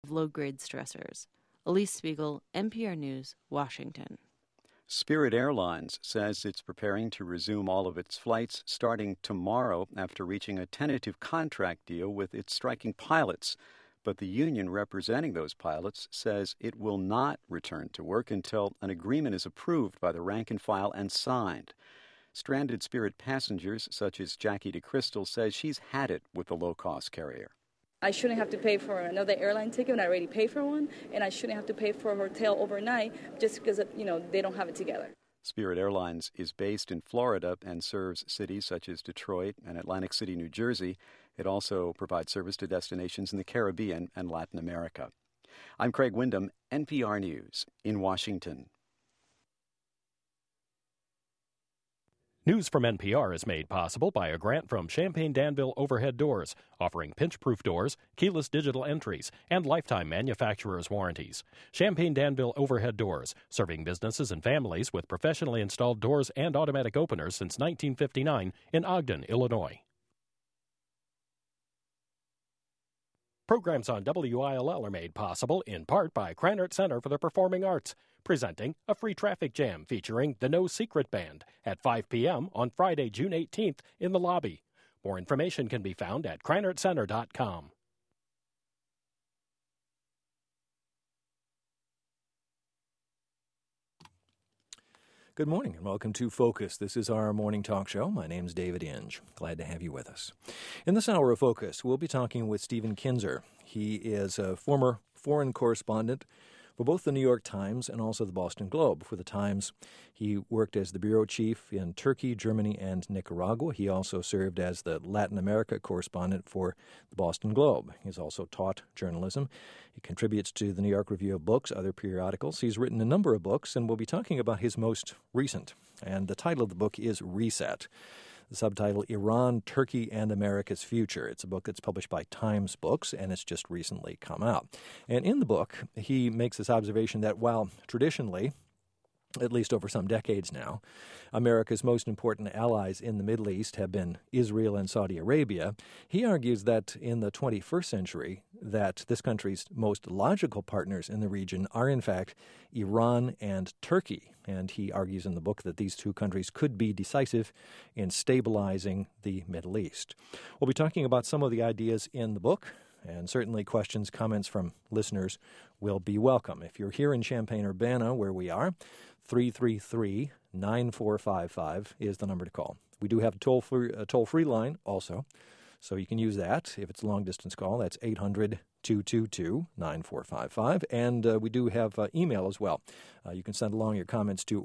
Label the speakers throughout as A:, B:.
A: low-grade stressors. Elise Spiegel, NPR News, Washington.
B: Spirit Airlines says it's preparing to resume all of its flights starting tomorrow after reaching a tentative contract deal with its striking pilots. But the union representing those pilots says it will not return to work until an agreement is approved by the rank and file and signed. Stranded Spirit passengers, such as Jackie DeCrystal, says she's had it with the low-cost carrier.
C: I shouldn't have to pay for another airline ticket when I already paid for one, and I shouldn't have to pay for a hotel overnight just because, they don't have it together.
B: Spirit Airlines is based in Florida and serves cities such as Detroit and Atlantic City, New Jersey. It also provides service to destinations in the Caribbean and Latin America. I'm Craig Windham, NPR News in Washington.
D: News from NPR is made possible by a grant from Champaign Danville Overhead Doors, offering pinch-proof doors, keyless digital entries, and lifetime manufacturer's warranties. Champaign Danville Overhead Doors, serving businesses and families with professionally installed doors and automatic openers since 1959 in Ogden, Illinois. Programs on WILL are made possible in part by Krannert Center for the Performing Arts, presenting a free traffic jam featuring the No Secret Band at 5 p.m. on Friday, June 18th in the lobby. More information can be found at KrannertCenter.com.
E: Good morning and welcome to Focus. This is our morning talk show. My name's David Inge. Glad to have you with us. In this hour of Focus, we'll be talking with Stephen Kinzer. He is a former foreign correspondent for both the New York Times and also the Boston Globe. For the Times, he worked as the bureau chief in Turkey, Germany, and Nicaragua. He also served as the Latin America correspondent for the Boston Globe. He's also taught journalism. He contributes to the New York Review of Books, other periodicals. He's written a number of books, and we'll be talking about his most recent. And the title of the book is Reset. The subtitle, Iran, Turkey, and America's Future. It's a book that's published by Times Books, and it's just recently come out. And in the book, he makes this observation that while traditionally, at least over some decades now, America's most important allies in the Middle East have been Israel and Saudi Arabia, he argues that in the 21st century, that this country's most logical partners in the region are, in fact, Iran and Turkey. And he argues in the book that these two countries could be decisive in stabilizing the Middle East. We'll be talking about some of the ideas in the book, and certainly questions, comments from listeners will be welcome. If you're here in Champaign-Urbana, where we are, 333-9455 is the number to call. We do have a toll-free line also, so you can use that. If it's a long-distance call, that's 800-222-9455. And we do have email as well. You can send along your comments to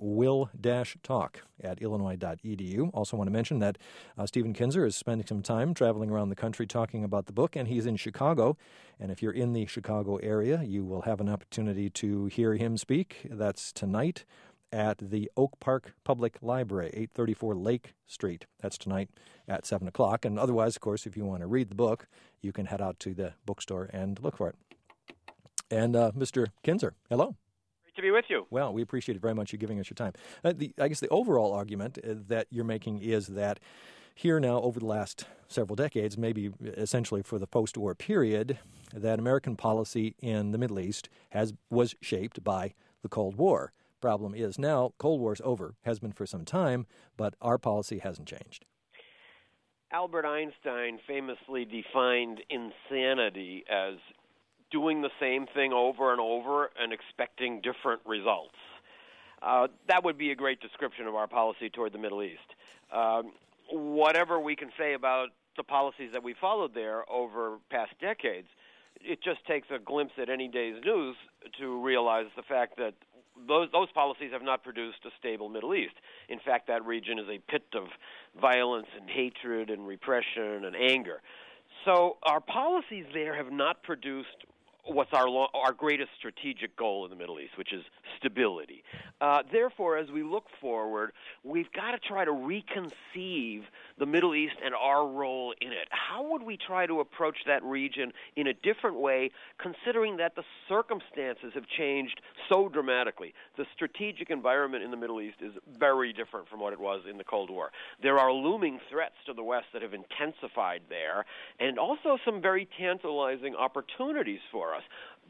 E: will-talk@illinois.edu. Also want to mention that Stephen Kinzer is spending some time traveling around the country talking about the book, and he's in Chicago. And if you're in the Chicago area, you will have an opportunity to hear him speak. That's tonight at the Oak Park Public Library, 834 Lake Street. That's tonight at 7 o'clock. And otherwise, of course, if you want to read the book, you can head out to the bookstore and look for it. And Mr. Kinzer, hello.
F: Great to be with you.
E: Well, we appreciate it very much you giving us your time. I guess the overall argument that you're making is that here now, over the last several decades, maybe essentially for the post-war period, that American policy in the Middle East was shaped by the Cold War. Problem is now, Cold War's over, has been for some time, but our policy hasn't changed.
F: Albert Einstein famously defined insanity as doing the same thing over and over and expecting different results. That would be a great description of our policy toward the Middle East. Whatever we can say about the policies that we followed there over past decades, it just takes a glimpse at any day's news to realize the fact that those policies have not produced a stable Middle East. In fact, that region is a pit of violence and hatred and repression and anger. So our policies there have not produced what's our greatest strategic goal in the Middle East, which is stability. Therefore, as we look forward, we've got to try to reconceive the Middle East and our role in it. How would we try to approach that region in a different way, considering that the circumstances have changed so dramatically? The strategic environment in the Middle East is very different from what it was in the Cold War. There are looming threats to the West that have intensified there, and also some very tantalizing opportunities for us.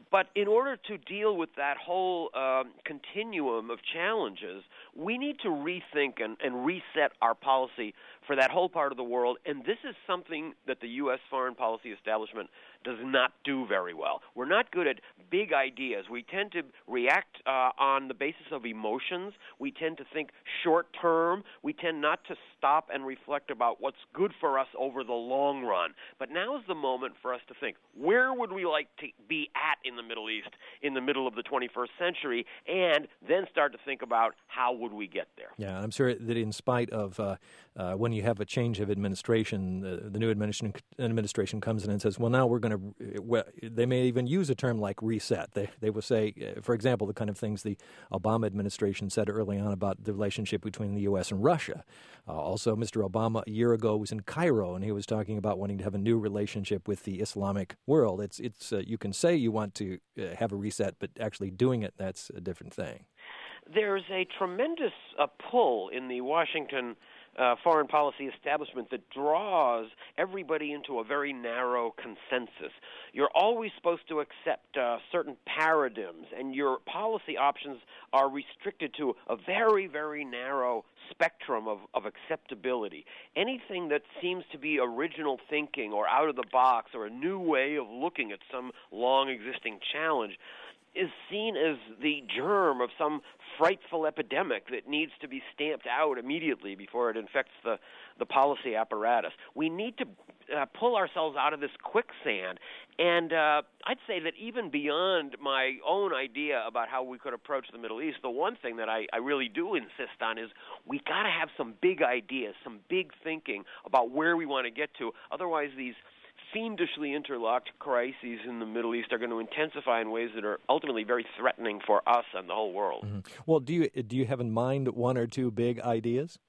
F: But in order to deal with that whole continuum of challenges, we need to rethink and reset our policy for that whole part of the world. And this is something that the U.S. foreign policy establishment does not do very well. We're not good at big ideas. We tend to react on the basis of emotions. We tend to think short term. We tend not to stop and reflect about what's good for us over the long run. But now is the moment for us to think, where would we like to be at in the Middle East in the middle of the 21st century, and then start to think about how would we get there.
E: Yeah, I'm sure that in spite of when you have a change of administration, the new administration comes in and says, well, now we're going to, they may even use a term like reset. They will say, for example, the kind of things the Obama administration said early on about the relationship between the U.S. and Russia. Also, Mr. Obama a year ago was in Cairo, and he was talking about wanting to have a new relationship with the Islamic world. It's you can say you want to have a reset, but actually doing it, that's a different thing.
F: There's a tremendous pull in the Washington foreign policy establishment that draws everybody into a very narrow consensus. You're always supposed to accept certain paradigms, and your policy options are restricted to a very, very narrow spectrum of acceptability. Anything that seems to be original thinking or out of the box or a new way of looking at some long-existing challenge is seen as the germ of some frightful epidemic that needs to be stamped out immediately before it infects the policy apparatus. We need to pull ourselves out of this quicksand, and I'd say that even beyond my own idea about how we could approach the Middle East, the one thing that I really do insist on is we got to have some big ideas, some big thinking about where we want to get to. Otherwise, these fiendishly interlocked crises in the Middle East are going to intensify in ways that are ultimately very threatening for us and the whole world.
E: Mm-hmm. Well, do you have in mind one or two big ideas?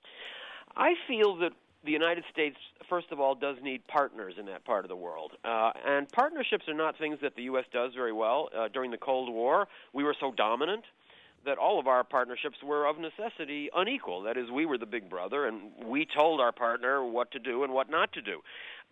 F: I feel that the United States, first of all, does need partners in that part of the world. And partnerships are not things that the U.S. does very well. During the Cold War, we were so dominant that all of our partnerships were of necessity unequal. That is, we were the big brother, and we told our partner what to do and what not to do.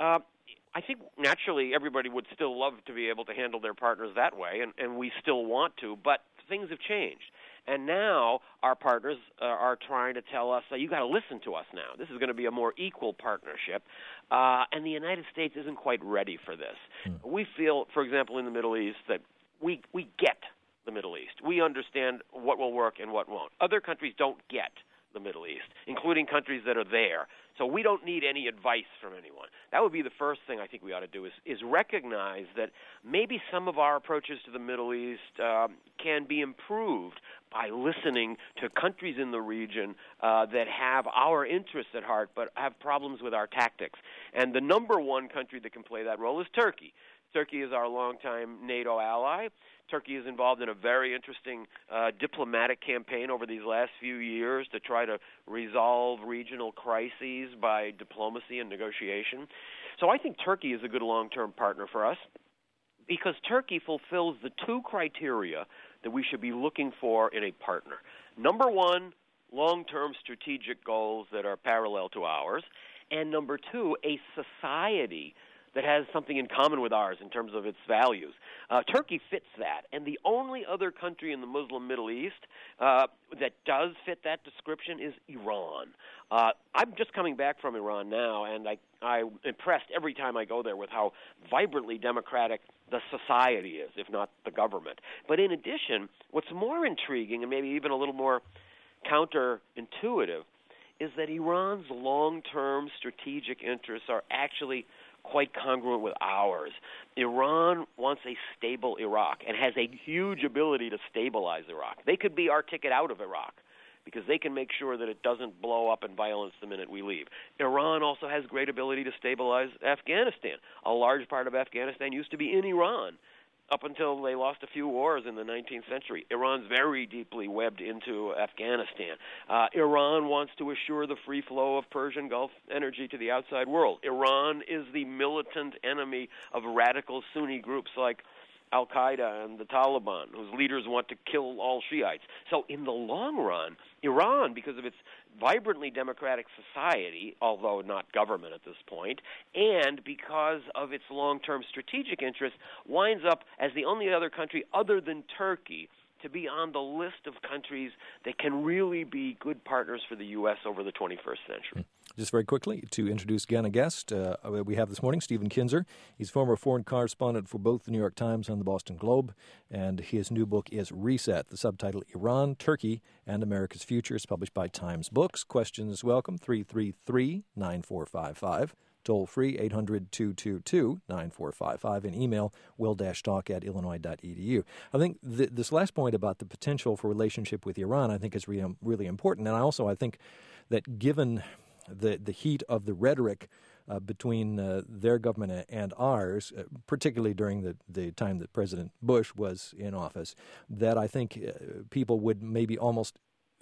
F: I think naturally everybody would still love to be able to handle their partners that way, and we still want to, but things have changed. And now our partners are trying to tell us, you got to listen to us now. This is going to be a more equal partnership, and the United States isn't quite ready for this. We feel, for example, in the Middle East that we get the Middle East. We understand what will work and what won't. Other countries don't get the Middle East, including countries that are there. So we don't need any advice from anyone. That would be the first thing I think we ought to do is recognize that maybe some of our approaches to the Middle East can be improved by listening to countries in the region that have our interests at heart but have problems with our tactics. And the number one country that can play that role is Turkey. Turkey is our longtime NATO ally. Turkey is involved in a very interesting diplomatic campaign over these last few years to try to resolve regional crises by diplomacy and negotiation. So I think Turkey is a good long-term partner for us because Turkey fulfills the two criteria that we should be looking for in a partner. Number one, long-term strategic goals that are parallel to ours. And number two, a society that has something in common with ours in terms of its values. Turkey fits that, and the only other country in the Muslim Middle East that does fit that description is Iran. I'm just coming back from Iran now, and I'm impressed every time I go there with how vibrantly democratic the society is, if not the government. But in addition, what's more intriguing and maybe even a little more counterintuitive is that Iran's long-term strategic interests are actually quite congruent with ours. Iran wants a stable Iraq and has a huge ability to stabilize Iraq. They could be our ticket out of Iraq because they can make sure that it doesn't blow up in violence the minute we leave. Iran also has great ability to stabilize Afghanistan. A large part of Afghanistan used to be in Iran up until they lost a few wars in the 19th century. Iran's very deeply webbed into Afghanistan. Iran wants to assure the free flow of Persian Gulf energy to the outside world. Iran is the militant enemy of radical Sunni groups like Al-Qaeda and the Taliban, whose leaders want to kill all Shiites. So in the long run, Iran, because of its vibrantly democratic society, although not government at this point, and because of its long-term strategic interests, winds up as the only other country other than Turkey to be on the list of countries that can really be good partners for the U.S. over the 21st century.
E: Just very quickly, to introduce again a guest we have this morning, Stephen Kinzer. He's former foreign correspondent for both the New York Times and the Boston Globe, and his new book is Reset, the subtitle Iran, Turkey, and America's Future. It's published by Times Books. Questions welcome, 333-9455. Toll free, 800-222-9455, and email will-talk@illinois.edu. I think this last point about the potential for relationship with Iran, I think is really important. And I think that given the heat of the rhetoric between their government and ours, particularly during the time that President Bush was in office, that I think people would maybe almost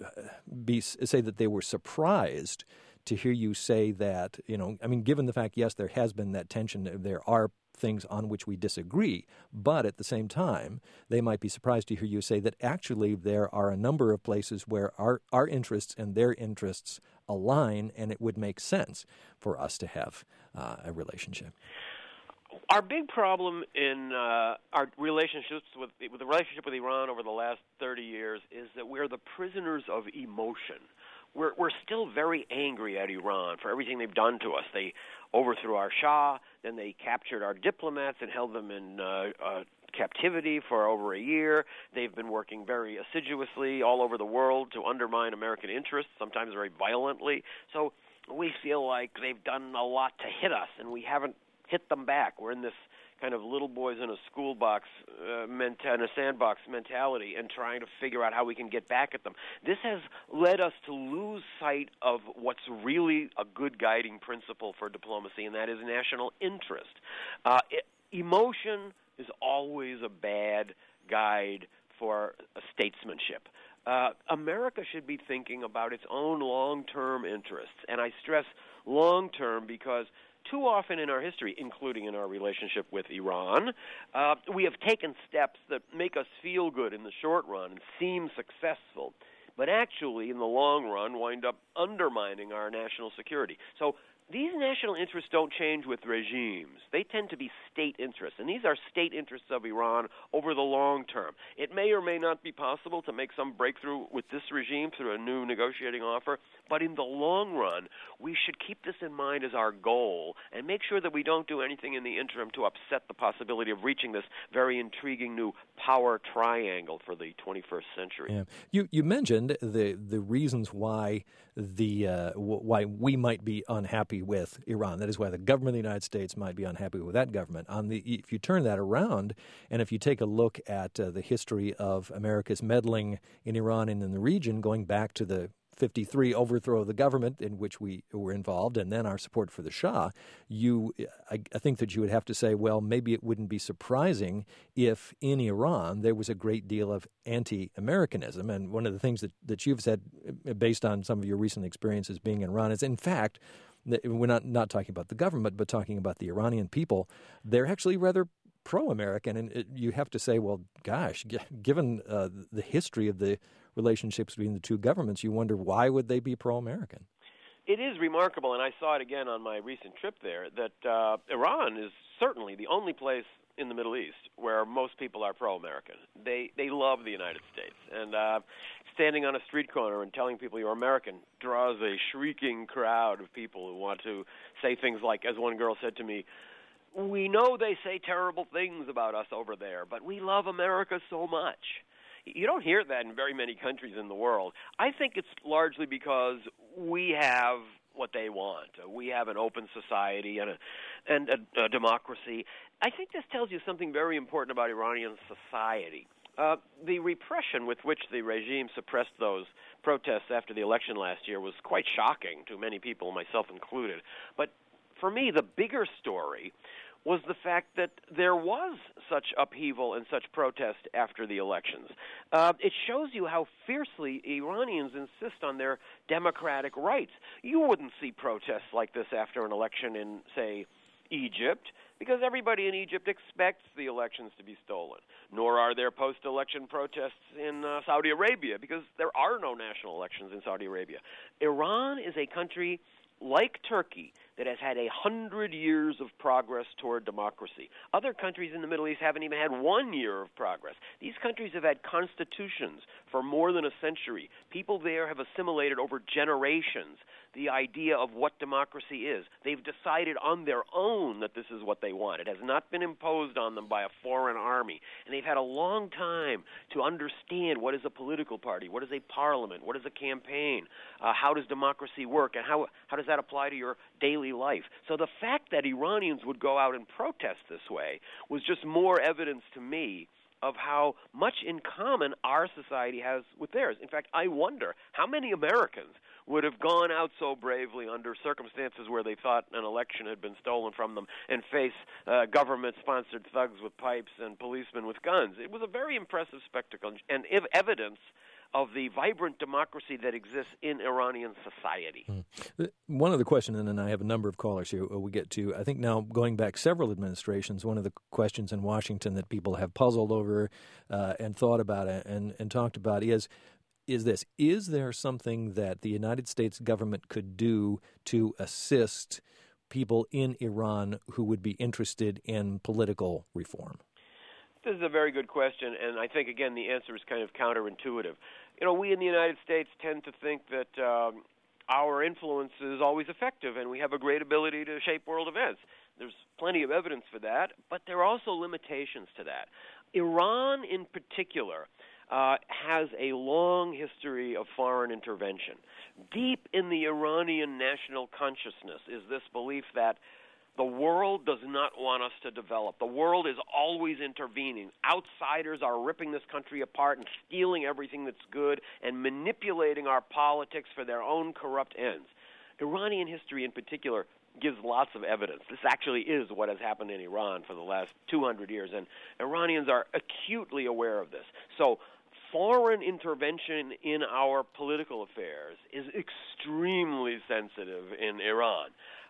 E: say that they were surprised to hear you say that, given the fact, yes, there has been that tension, there are things on which we disagree, but at the same time, they might be surprised to hear you say that actually there are a number of places where our interests and their interests align, and it would make sense for us to have a relationship.
F: Our big problem in our relationships with the relationship with Iran over the last 30 years is that we're the prisoners of emotion. We're still very angry at Iran for everything they've done to us. They overthrew our Shah, then they captured our diplomats and held them in captivity for over a year. They've been working very assiduously all over the world to undermine American interests, sometimes very violently. So we feel like they've done a lot to hit us, and we haven't hit them back. We're in this kind of little boys in a school box, in a sandbox mentality, and trying to figure out how we can get back at them. This has led us to lose sight of what's really a good guiding principle for diplomacy, and that is national interest. Emotion is always a bad guide for statesmanship. America should be thinking about its own long-term interests, and I stress long-term because too often in our history, including in our relationship with Iran, we have taken steps that make us feel good in the short run and seem successful, but actually in the long run wind up undermining our national security. So these national interests don't change with regimes. They tend to be state interests, and these are state interests of Iran over the long term. It may or may not be possible to make some breakthrough with this regime through a new negotiating offer, but in the long run, we should keep this in mind as our goal and make sure that we don't do anything in the interim to upset the possibility of reaching this very intriguing new power triangle for the 21st century.
E: Yeah. You mentioned the reasons why why we might be unhappy with Iran. That is why the government of the United States might be unhappy with that government. If you turn that around, and if you take a look at the history of America's meddling in Iran and in the region, going back to the 1953 overthrow of the government in which we were involved, and then our support for the Shah, I think that you would have to say, well, maybe it wouldn't be surprising if in Iran there was a great deal of anti-Americanism. And one of the things that you've said, based on some of your recent experiences being in Iran, is in fact, we're not talking about the government, but talking about the Iranian people, they're actually rather pro-American. And you have to say, well, gosh, given the history of the relationships between the two governments, you wonder why would they be pro-American?
F: It is remarkable, and I saw it again on my recent trip there, that Iran is certainly the only place in the Middle East where most people are pro-American. They love the United States, and standing on a street corner and telling people you're American draws a shrieking crowd of people who want to say things like, as one girl said to me, "We know they say terrible things about us over there, but we love America so much." You don't hear that in very many countries in the world. I think it's largely because we have what they want. We have an open society and a democracy. I think this tells you something very important about Iranian society. The repression with which the regime suppressed those protests after the election last year was quite shocking to many people, myself included. But for me, the bigger story was the fact that there was such upheaval and such protest after the elections. It shows you how fiercely Iranians insist on their democratic rights. You wouldn't see protests like this after an election in, say, Egypt, because everybody in Egypt expects the elections to be stolen. Nor are there post-election protests in Saudi Arabia, because there are no national elections in Saudi Arabia. Iran is a country like Turkey that has had 100 years of progress toward democracy. Other countries in the Middle East haven't even had 1 year of progress. These countries have had constitutions for more than a century. People there have assimilated over generations the idea of what democracy is. They've decided on their own that this is what they want. It has not been imposed on them by a foreign army. And they've had a long time to understand what is a political party, what is a parliament, what is a campaign, how does democracy work, and how does that apply to your daily life. So the fact that Iranians would go out and protest this way was just more evidence to me of how much in common our society has with theirs. In fact, I wonder how many Americans would have gone out so bravely under circumstances where they thought an election had been stolen from them and face government-sponsored thugs with pipes and policemen with guns. It was a very impressive spectacle and evidence of the vibrant democracy that exists in Iranian society.
E: One of the questions, and then I have a number of callers here we get to, I think now going back several administrations, one of the questions in Washington that people have puzzled over and thought about and talked about is this: is there something that the United States government could do to assist people in Iran who would be interested in political reform?
F: This is a very good question, and I think, again, the answer is kind of counterintuitive. You know, we in the United States tend to think that our influence is always effective, and we have a great ability to shape world events. There's plenty of evidence for that, but there are also limitations to that. Iran, in particular, has a long history of foreign intervention. Deep in the Iranian national consciousness is this belief that the world does not want us to develop. The world is always intervening. Outsiders are ripping this country apart and stealing everything that's good and manipulating our politics for their own corrupt ends. Iranian history in particular gives lots of evidence. This actually is what has happened in Iran for the last 200 years, and Iranians are acutely aware of this. So foreign intervention in our political affairs is extremely sensitive in Iran.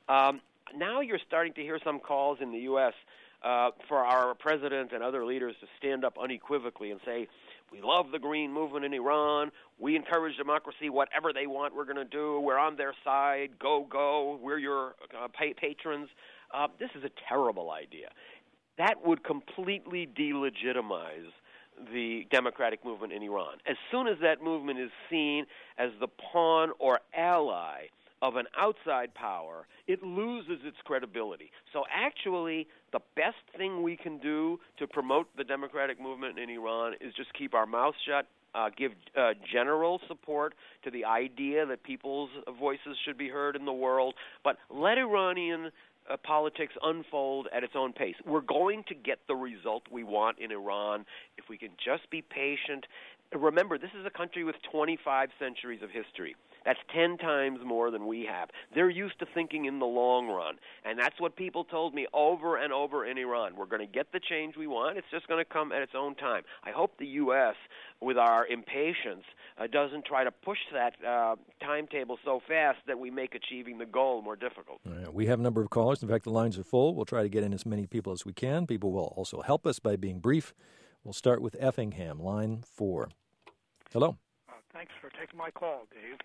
F: Now you're starting to hear some calls in the U.S. For our president and other leaders to stand up unequivocally and say, we love the green movement in Iran, we encourage democracy, whatever they want we're going to do, we're on their side, go, we're your patrons. This is a terrible idea. That would completely delegitimize the democratic movement in Iran. As soon as that movement is seen as the pawn or ally of an outside power, it loses its credibility. So actually, the best thing we can do to promote the democratic movement in Iran is just keep our mouths shut, give general support to the idea that people's voices should be heard in the world, but let Iranian politics unfold at its own pace. We're going to get the result we want in Iran if we can just be patient. Remember, this is a country with 25 centuries of history. That's 10 times more than we have. They're used to thinking in the long run, and that's what people told me over and over in Iran. We're going to get the change we want. It's just going to come at its own time. I hope the U.S., with our impatience, doesn't try to push that timetable so fast that we make achieving the goal more difficult.
E: We have a number of callers. In fact, the lines are full. We'll try to get in as many people as we can. People will also help us by being brief. We'll start with Effingham, line 4. Hello.
G: Thanks for taking my call, Dave.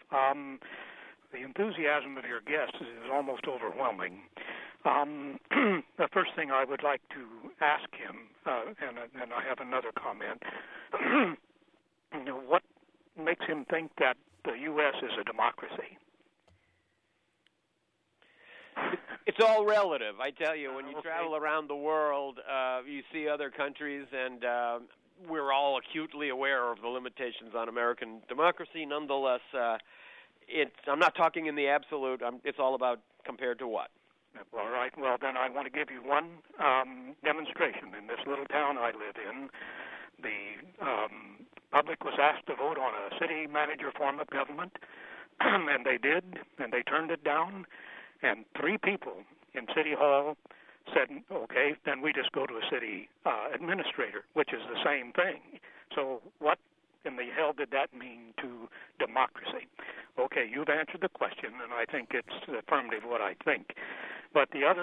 G: The enthusiasm of your guests is almost overwhelming. The first thing I would like to ask him, and I have another comment, what makes him think that the U.S. is a democracy?
F: It's all relative. I tell you, when you travel around the world, you see other countries, and we're all acutely aware of the limitations on American democracy. Nonetheless, I'm not talking in the absolute. It's all about compared to what.
G: All right. Well, then I want to give you one demonstration. In this little town I live in, the public was asked to vote on a city manager form of government, and they did, and they turned it down, and 3 people in City Hall said, okay, then we just go to a city administrator, which is the same thing. So what in the hell did that mean to democracy? Okay, you've answered the question, and I think it's affirmative what I think. But the other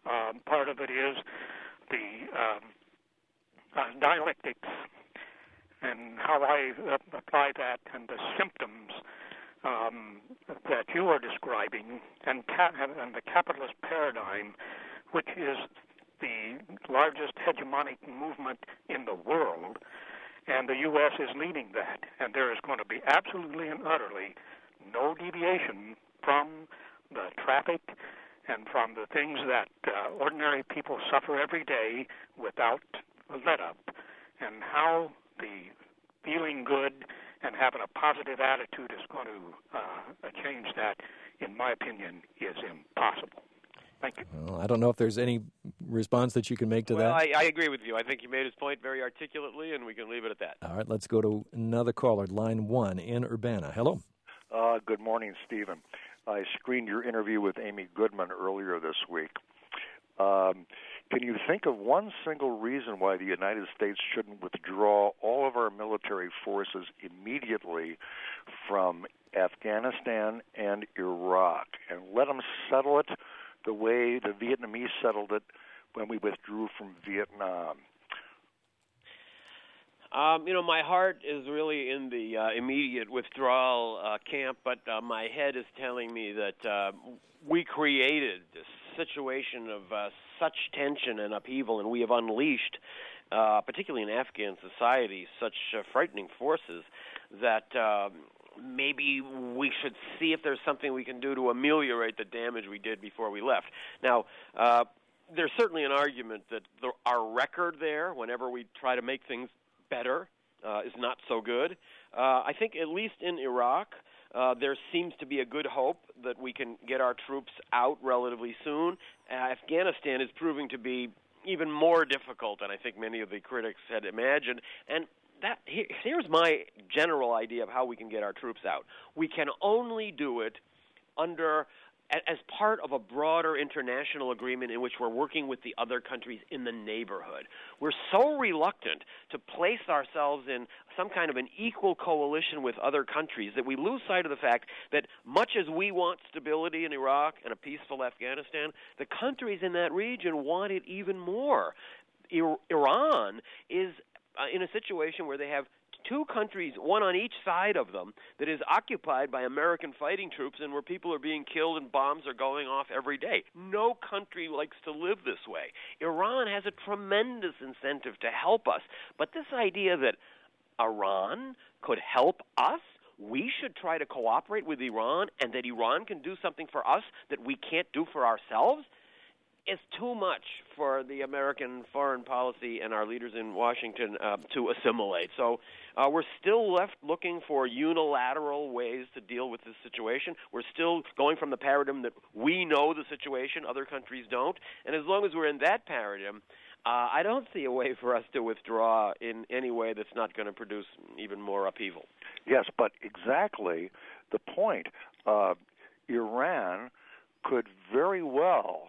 G: Part of it is the dialectics and how I apply that and the symptoms that you are describing, and the capitalist paradigm, which is the largest hegemonic movement in the world, and the U.S. is leading that. And there is going to be absolutely and utterly no deviation from the traffic and from the things that ordinary people suffer every day without a let-up, and how the feeling good and having a positive attitude is going to change that, in my opinion, is impossible. Thank you.
E: Well, I don't know if there's any response that you can make to that.
F: I agree with you. I think he made his point very articulately, and we can leave it at that.
E: All right, let's go to another caller, line 1 in Urbana. Hello.
H: Good morning, Stephen. I screened your interview with Amy Goodman earlier this week. Can you think of one single reason why the United States shouldn't withdraw all of our military forces immediately from Afghanistan and Iraq and let them settle it the way the Vietnamese settled it when we withdrew from Vietnam?
F: My heart is really in the immediate withdrawal camp, but my head is telling me that we created this situation of such tension and upheaval, and we have unleashed, particularly in Afghan society, such frightening forces that maybe we should see if there's something we can do to ameliorate the damage we did before we left. Now, there's certainly an argument that our record there, whenever we try to make things better, is not so good. I think at least in Iraq, there seems to be a good hope that we can get our troops out relatively soon. Afghanistan is proving to be even more difficult than I think many of the critics had imagined. And here's my general idea of how we can get our troops out. We can only do it as part of a broader international agreement in which we're working with the other countries in the neighborhood. We're so reluctant to place ourselves in some kind of an equal coalition with other countries that we lose sight of the fact that much as we want stability in Iraq and a peaceful Afghanistan, the countries in that region want it even more. Iran is in a situation where they have two countries, one on each side of them, that is occupied by American fighting troops and where people are being killed and bombs are going off every day. No country likes to live this way. Iran has a tremendous incentive to help us. But this idea that Iran could help us, we should try to cooperate with Iran, and that Iran can do something for us that we can't do for ourselves, is too much for the American foreign policy and our leaders in Washington to assimilate. So we're still left looking for unilateral ways to deal with this situation. We're still going from the paradigm that we know the situation, other countries don't. And as long as we're in that paradigm, I don't see a way for us to withdraw in any way that's not going to produce even more upheaval.
H: Yes, but exactly the point. Iran could very well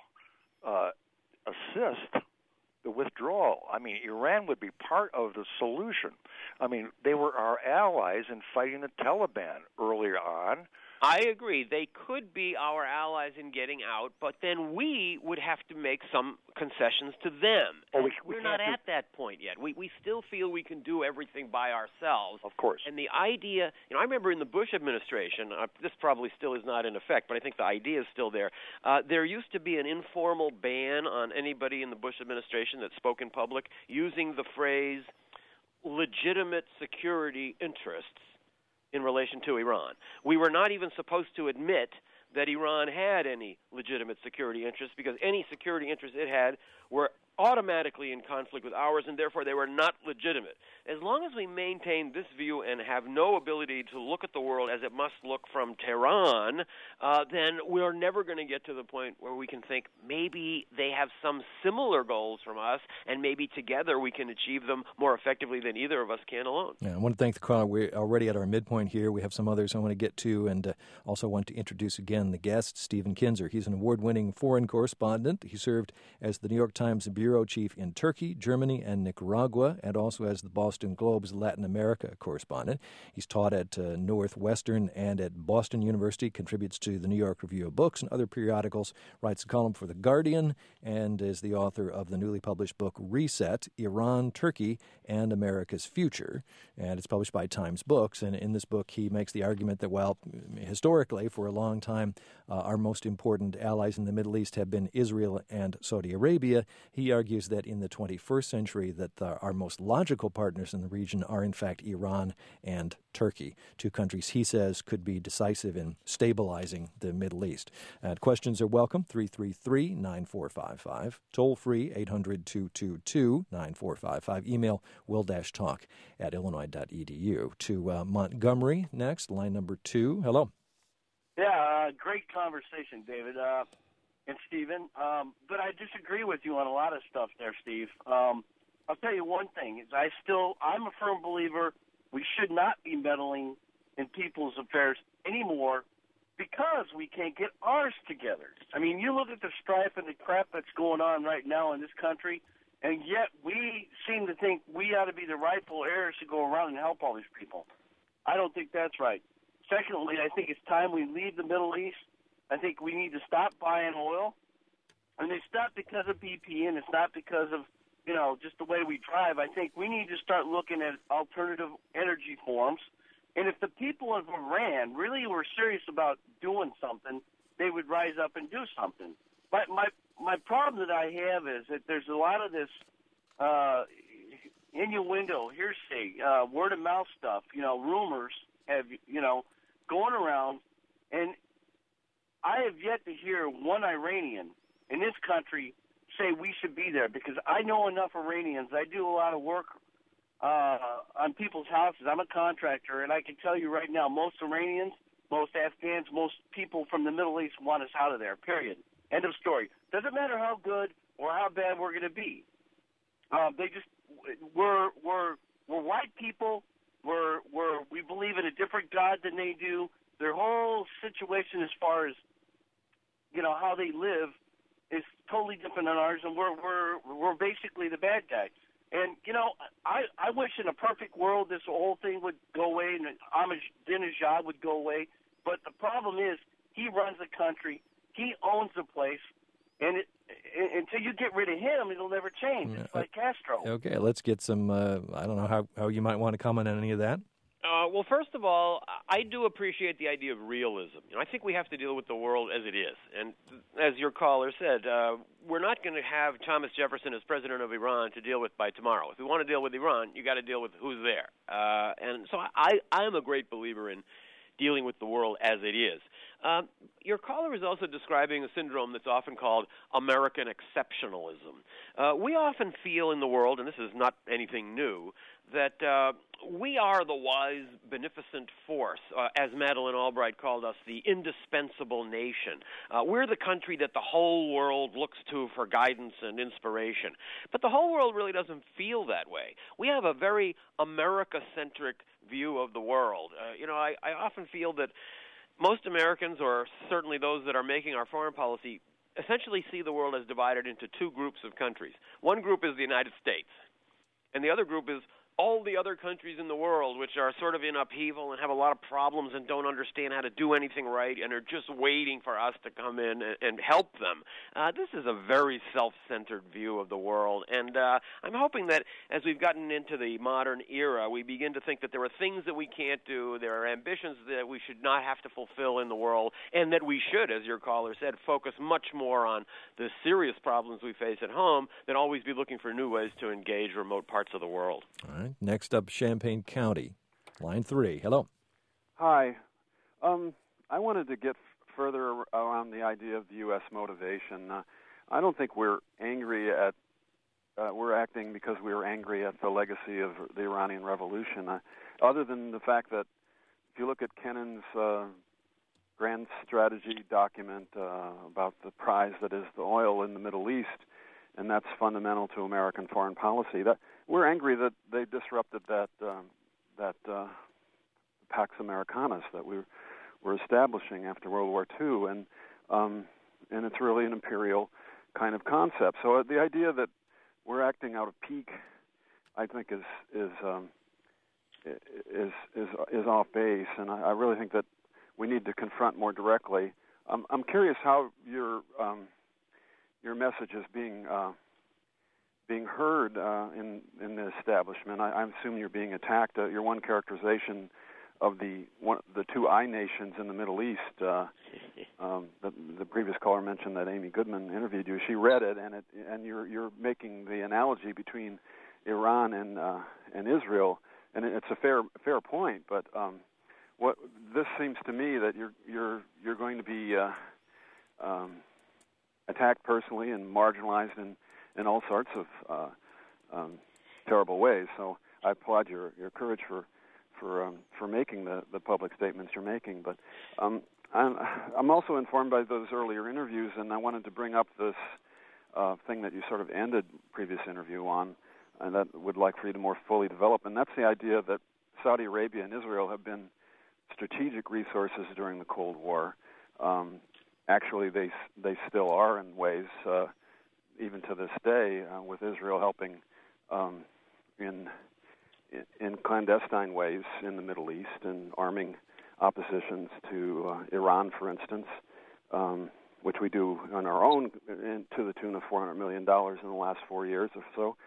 H: assist the withdrawal. I mean, Iran would be part of the solution. I mean, they were our allies in fighting the Taliban earlier on.
F: I agree. They could be our allies in getting out, but then we would have to make some concessions to them. We're not at that point yet. We still feel we can do everything by ourselves.
H: Of course.
F: And the idea, I remember in the Bush administration, this probably still is not in effect, but I think the idea is still there. There used to be an informal ban on anybody in the Bush administration that spoke in public using the phrase legitimate security interests in relation to Iran. We were not even supposed to admit that Iran had any legitimate security interests because any security interests it had were automatically in conflict with ours, and therefore they were not legitimate. As long as we maintain this view and have no ability to look at the world as it must look from Tehran, then we're never going to get to the point where we can think maybe they have some similar goals from us, and maybe together we can achieve them more effectively than either of us can alone.
E: Yeah, I want to thank the caller. We're already at our midpoint here. We have some others I want to get to, and also want to introduce again the guest, Stephen Kinzer. He's an award-winning foreign correspondent. He served as the New York Times bureau chief in Turkey, Germany, and Nicaragua, and also as the Boston Globe's Latin America correspondent. He's taught at Northwestern and at Boston University, contributes to the New York Review of Books and other periodicals, writes a column for The Guardian, and is the author of the newly published book Reset, Iran, Turkey, and America's Future. And it's published by Times Books. And in this book, he makes the argument that, while historically, for a long time, our most important allies in the Middle East have been Israel and Saudi Arabia, he argues that in the 21st century that our most logical partners in the region are, in fact, Iran and Turkey, two countries he says could be decisive in stabilizing the Middle East. Questions are welcome, 333-9455, toll-free 800-222-9455, email will-talk@illinois.edu. To Montgomery next, line number 2. Hello.
I: Yeah, great conversation, David and Stephen. But I disagree with you on a lot of stuff there, Steve. I'll tell you one thing. I'm a firm believer we should not be meddling in people's affairs anymore because we can't get ours together. I mean, you look at the strife and the crap that's going on right now in this country, and yet we seem to think we ought to be the rightful heirs to go around and help all these people. I don't think that's right. Secondly, I think it's time we leave the Middle East. I think we need to stop buying oil. And it's not because of BP, and it's not because of, just the way we drive. I think we need to start looking at alternative energy forms. And if the people of Iran really were serious about doing something, they would rise up and do something. But my problem that I have is that there's a lot of this innuendo, hearsay, word-of-mouth stuff, rumors have, going around. And I have yet to hear one Iranian in this country say we should be there, because I know enough Iranians. I do a lot of work on people's houses. I'm a contractor, and I can tell you right now, most Iranians, most Afghans, most people from the Middle East want us out of there, period. End of story. Doesn't matter how good or how bad we're going to be. We're white people. We believe in a different God than they do. Their whole situation as far as, how they live is totally different than ours, and we're basically the bad guy. And, I wish in a perfect world this whole thing would go away and Ahmadinejad would go away. But the problem is he runs the country. He owns the place. And until you get rid of him, it'll never change. It's like Castro.
E: Okay, let's get some, I don't know how you might want to comment on any of that.
F: Well, first of all, I do appreciate the idea of realism. I think we have to deal with the world as it is. And as your caller said, we're not going to have Thomas Jefferson as president of Iran to deal with by tomorrow. If we want to deal with Iran, you got to deal with who's there. And so I'm a great believer in dealing with the world as it is. Your caller is also describing a syndrome that's often called American exceptionalism. We often feel in the world, and this is not anything new, that we are the wise, beneficent force, as Madeleine Albright called us, the indispensable nation. We're the country that the whole world looks to for guidance and inspiration. But the whole world really doesn't feel that way. We have a very America-centric view of the world. I often feel that most Americans, or certainly those that are making our foreign policy, essentially see the world as divided into two groups of countries. One group is the United States, and the other group is all the other countries in the world, which are sort of in upheaval and have a lot of problems and don't understand how to do anything right and are just waiting for us to come in and help them. This is a very self-centered view of the world, and I'm hoping that as we've gotten into the modern era, we begin to think that there are things that we can't do, there are ambitions that we should not have to fulfill in the world, and that we should, as your caller said, focus much more on the serious problems we face at home than always be looking for new ways to engage remote parts of the world.
E: All right. Next up, Champaign County, line 3. Hello.
J: Hi. I wanted to get further around the idea of the U.S. motivation. I don't think we're angry at we're acting because we were angry at the legacy of the Iranian Revolution. Other than the fact that if you look at Kennan's grand strategy document about the prize that is the oil in the Middle East, and that's fundamental to American foreign policy, that we're angry that they disrupted that Pax Americanus that we were establishing after World War II, and it's really an imperial kind of concept. So the idea that we're acting out of pique, I think, is off base, and I really think that we need to confront more directly. I'm curious how your message is being heard in the establishment. I assume you're being attacked. Your one characterization of the two I nations in the Middle East. The previous caller mentioned that Amy Goodman interviewed you. She read it, and you're making the analogy between Iran and Israel, and it's a fair point. But what this seems to me that you're going to be attacked personally and marginalized in all sorts of terrible ways. So I applaud your courage for making the public statements you're making. But I'm also informed by those earlier interviews, and I wanted to bring up this thing that you sort of ended previous interview on, and that would like for you to more fully develop. And that's the idea that Saudi Arabia and Israel have been strategic resources during the Cold War. Actually, they still are in ways, even to this day, with Israel helping in clandestine ways in the Middle East and arming oppositions to Iran, for instance, which we do on our own to the tune of $400 million in the last 4 years or so.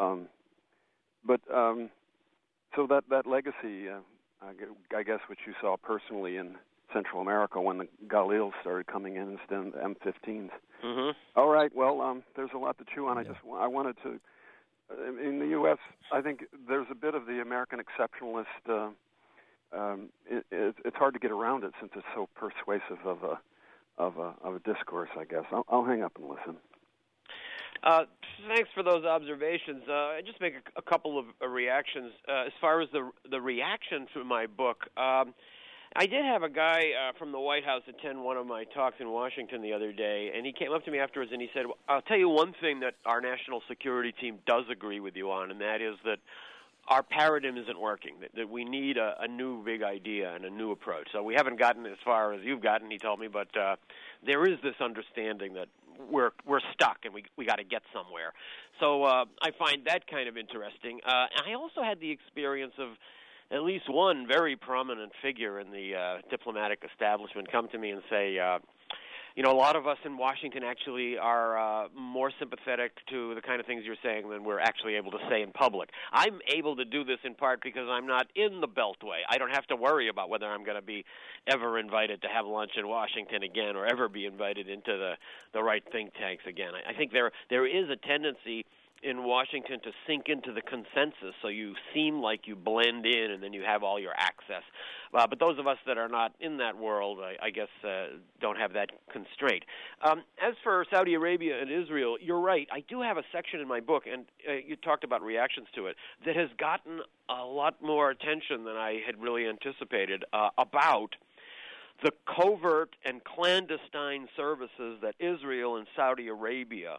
J: So that legacy, I guess, which you saw personally in Central America when the Galils started coming in instead of the M15s.
F: Mm-hmm. All
J: right. Well, there's a lot to chew on. Yeah. I wanted to. In the U.S., I think there's a bit of the American exceptionalist. It's hard to get around it since it's so persuasive of a discourse, I guess. I'll hang up and listen.
F: Thanks for those observations. I just make a couple of reactions. As far as the reaction to my book, I did have a guy from the White House attend one of my talks in Washington the other day, and he came up to me afterwards and he said, well, I'll tell you one thing that our national security team does agree with you on, and that is that our paradigm isn't working, that we need a new big idea and a new approach. So we haven't gotten as far as you've gotten, he told me, but there is this understanding that we're stuck and we got to get somewhere. So I find that kind of interesting. I also had the experience of at least one very prominent figure in the diplomatic establishment come to me and say, a lot of us in Washington actually are more sympathetic to the kind of things you're saying than we're actually able to say in public. I'm able to do this in part because I'm not in the Beltway. I don't have to worry about whether I'm going to be ever invited to have lunch in Washington again or ever be invited into the right think tanks again. I think there is a tendency in Washington to sink into the consensus, so you seem like you blend in and then you have all your access. But those of us that are not in that world, I guess, don't have that constraint. As for Saudi Arabia and Israel, you're right. I do have a section in my book, and you talked about reactions to it, that has gotten a lot more attention than I had really anticipated about the covert and clandestine services that Israel and Saudi Arabia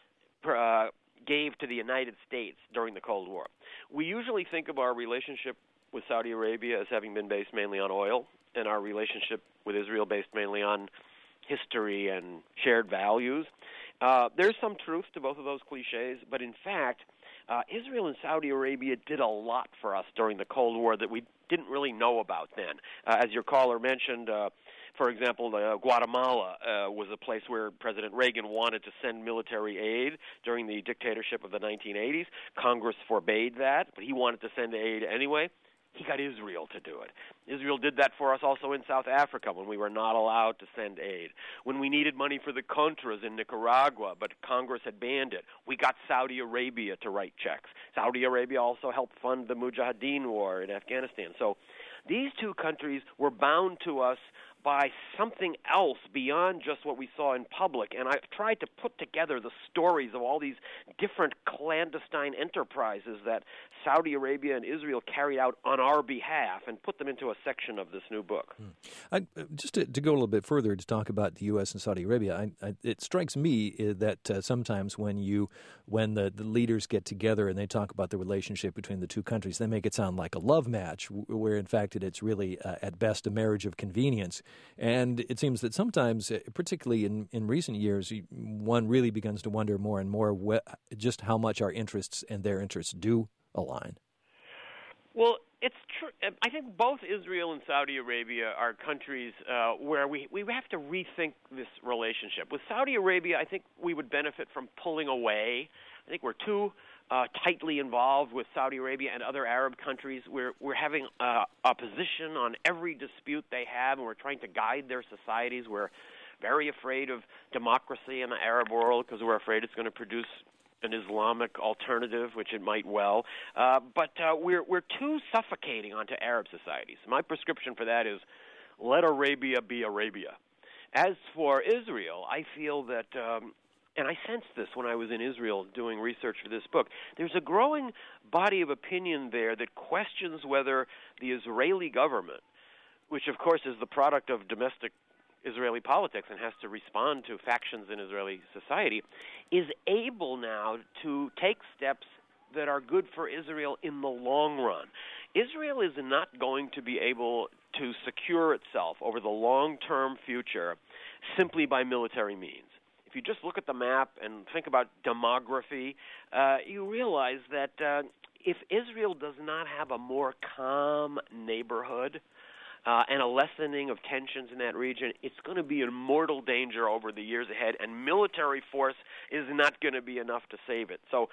F: gave to the United States during the Cold War. We usually think of our relationship with Saudi Arabia as having been based mainly on oil, and our relationship with Israel based mainly on history and shared values. There's some truth to both of those cliches, but in fact, Israel and Saudi Arabia did a lot for us during the Cold War that we didn't really know about then. As your caller mentioned, for example, Guatemala was a place where President Reagan wanted to send military aid during the dictatorship of the 1980s. Congress forbade that, but he wanted to send aid anyway. He got Israel to do it. Israel did that for us also in South Africa when we were not allowed to send aid. When we needed money for the Contras in Nicaragua, but Congress had banned it, we got Saudi Arabia to write checks. Saudi Arabia also helped fund the Mujahideen war in Afghanistan. So these two countries were bound to us by something else beyond just what we saw in public. And I tried to put together the stories of all these different clandestine enterprises that Saudi Arabia and Israel carried out on our behalf, and put them into a section of this new book.
E: Just to go a little bit further to talk about the U.S. and Saudi Arabia, it strikes me that sometimes when the leaders get together and they talk about the relationship between the two countries, they make it sound like a love match, where in fact it's really at best a marriage of convenience. And it seems that sometimes, particularly in recent years, one really begins to wonder more and more just how much our interests and their interests do align.
F: Well, it's true. I think both Israel and Saudi Arabia are countries where we have to rethink this relationship. With Saudi Arabia, I think we would benefit from pulling away. I think we're too tightly involved with Saudi Arabia and other Arab countries. We're having a position on every dispute they have, and we're trying to guide their societies. We're very afraid of democracy in the Arab world because we're afraid it's going to produce an Islamic alternative, which it might well. But we're too suffocating onto Arab societies. My prescription for that is let Arabia be Arabia. As for Israel, I feel that, and I sensed this when I was in Israel doing research for this book, there's a growing body of opinion there that questions whether the Israeli government, which of course is the product of domestic Israeli politics and has to respond to factions in Israeli society, is able now to take steps that are good for Israel in the long run. Israel is not going to be able to secure itself over the long-term future simply by military means. If you just look at the map and think about demography, you realize that if Israel does not have a more calm neighborhood, and a lessening of tensions in that region, it's going to be in mortal danger over the years ahead, and military force is not going to be enough to save it. So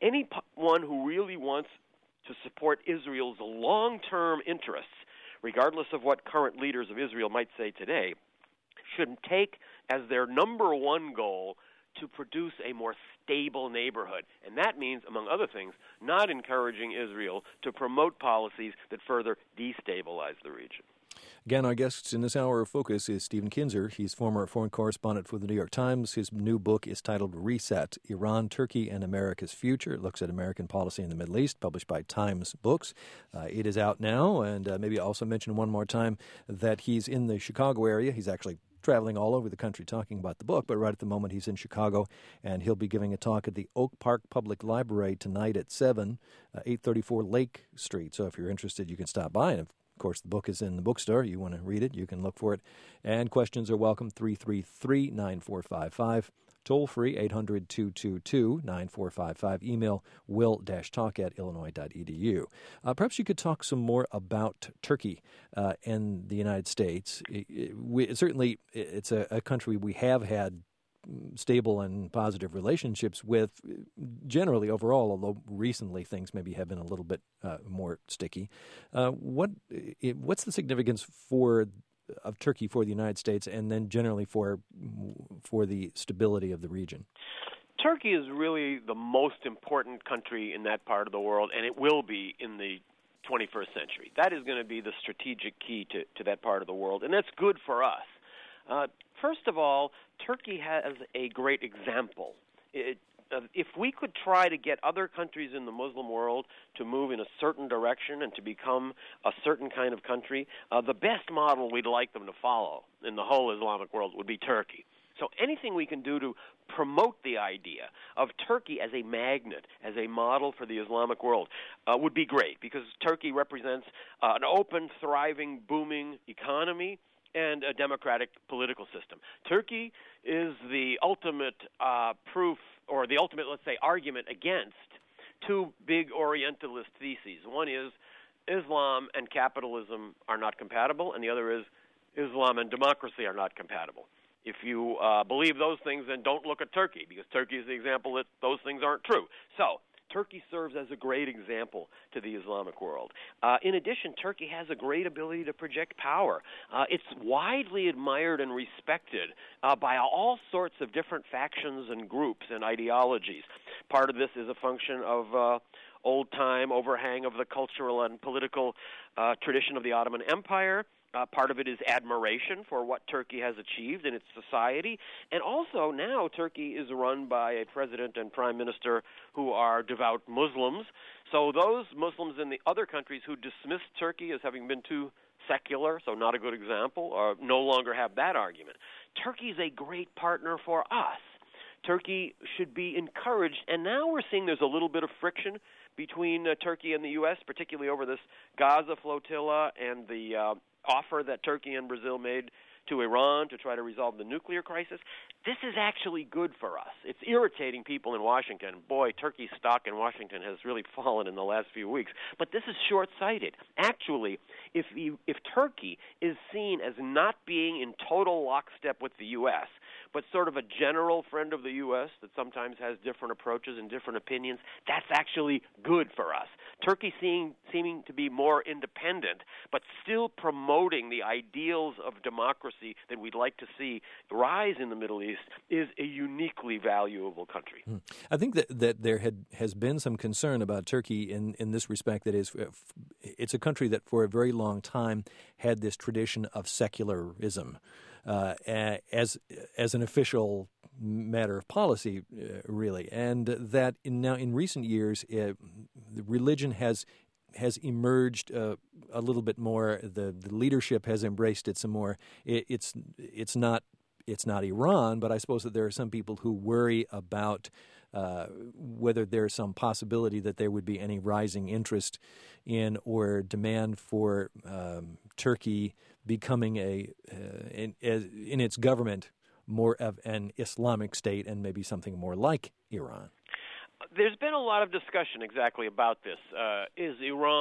F: anyone who really wants to support Israel's long-term interests, regardless of what current leaders of Israel might say today, should take as their number one goal to produce a more stable neighborhood. And that means, among other things, not encouraging Israel to promote policies that further destabilize the region.
E: Again, our guest in this hour of Focus is Stephen Kinzer. He's former foreign correspondent for the New York Times. His new book is titled Reset, Iran, Turkey, and America's Future. It looks at American policy in the Middle East, published by Times Books. It is out now, and maybe also mention one more time that he's in the Chicago area. He's actually traveling all over the country talking about the book, but right at the moment he's in Chicago, and he'll be giving a talk at the Oak Park Public Library tonight at 7, 834 Lake Street. So if you're interested, you can stop by, and of course, the book is in the bookstore. You want to read it, you can look for it. And questions are welcome, 333-9455. Toll free, 800-222-9455. Email will-talk@illinois.edu. Perhaps you could talk some more about Turkey and the United States. Certainly, it's a country we have had stable and positive relationships with generally overall, although recently things maybe have been a little bit more sticky. What's the significance of Turkey for the United States, and then generally for the stability of the region?
F: Turkey is really the most important country in that part of the world, and it will be in the 21st century. That is going to be the strategic key to that part of the world, and that's good for us. First of all, Turkey has a great example. If we could try to get other countries in the Muslim world to move in a certain direction and to become a certain kind of country, the best model we'd like them to follow in the whole Islamic world would be Turkey. So anything we can do to promote the idea of Turkey as a magnet, as a model for the Islamic world, would be great, because Turkey represents an open, thriving, booming economy and a democratic political system. Turkey is the ultimate proof, or the ultimate, let's say, argument against two big Orientalist theses. One is Islam and capitalism are not compatible, and the other is Islam and democracy are not compatible. If you believe those things, then don't look at Turkey, because Turkey is the example that those things aren't true. So Turkey serves as a great example to the Islamic world. In addition, Turkey has a great ability to project power. It's widely admired and respected by all sorts of different factions and groups and ideologies. Part of this is a function of old-time overhang of the cultural and political tradition of the Ottoman Empire. Part of it is admiration for what Turkey has achieved in its society. And also now Turkey is run by a president and prime minister who are devout Muslims. So those Muslims in the other countries who dismissed Turkey as having been too secular, so not a good example, no longer have that argument. Turkey is a great partner for us. Turkey should be encouraged, and now we're seeing there's a little bit of friction between Turkey and the U.S., particularly over this Gaza flotilla and the offer that Turkey and Brazil made to Iran to try to resolve the nuclear crisis. This is actually good for us. It's irritating people in Washington. Boy, Turkey's stock in Washington has really fallen in the last few weeks. But this is short-sighted. Actually, if Turkey is seen as not being in total lockstep with the U.S., but sort of a general friend of the U.S. that sometimes has different approaches and different opinions, that's actually good for us. Turkey seeming to be more independent, but still promoting the ideals of democracy that we'd like to see rise in the Middle East is a uniquely valuable country.
E: I think that there has been some concern about Turkey in this respect. That is, it's a country that for a very long time had this tradition of secularism. As an official matter of policy, really, and that now in recent years, the religion has emerged a little bit more. The leadership has embraced it some more. It's not Iran, but I suppose that there are some people who worry about whether there's some possibility that there would be any rising interest in or demand for Turkey becoming in its government more of an Islamic state and maybe something more like Iran.
F: There's been a lot of discussion exactly about this. Is